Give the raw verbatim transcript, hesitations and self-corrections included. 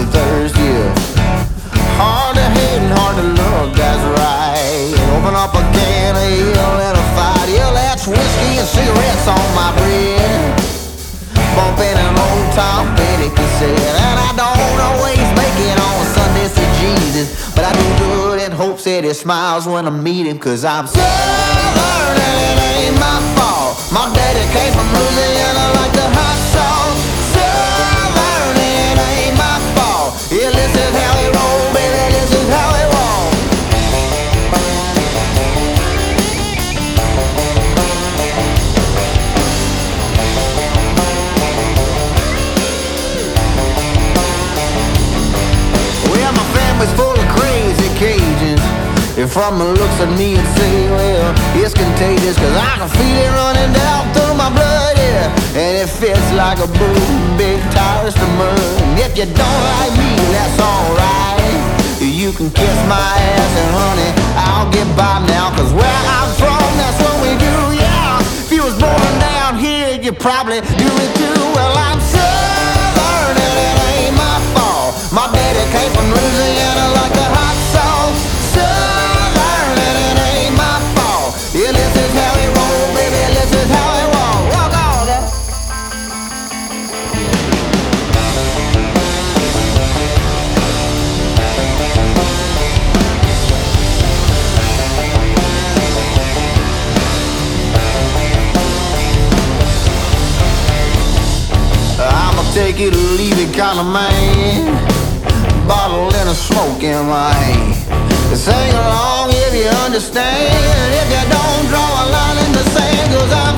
the thirst, yeah. Hard to hate and hard to love, that's right. Open up a can of ale and a fight. Yeah, that's whiskey and cigarettes on my bread. Bumping an old Tom Petty cassette. And I don't always make it on Sundays to Jesus, but I do good and hope that he smiles when I meet him. Cause I'm Southern and it ain't my fault. My daddy came from Louisiana like the hot sauce. Southern and it ain't my fault. Yeah, this is how he roll, baby, this is how he walk. Well, my family's full of crazy Cajuns. And from the looks of me and say, well, it's contagious, cause I can feel it running down through my blood, yeah. And it fits like a boom, big tires to mud. And if you don't like me, that's alright. You can kiss my ass and honey, I'll get by now. Cause where I'm from, that's what we do, yeah. If you was born down here, you probably do it too. Well, I'm Southern and it ain't my fault. My daddy came from Louisiana like the hot sauce. Southern and it ain't my fault. Yeah, this is how he roll, baby, this is how he walk. Walk on that. I'ma take it or leave it kind of man. Bottle and a smoke in my hand. Sing along if you understand. If you don't, draw a line in the sand. Cause I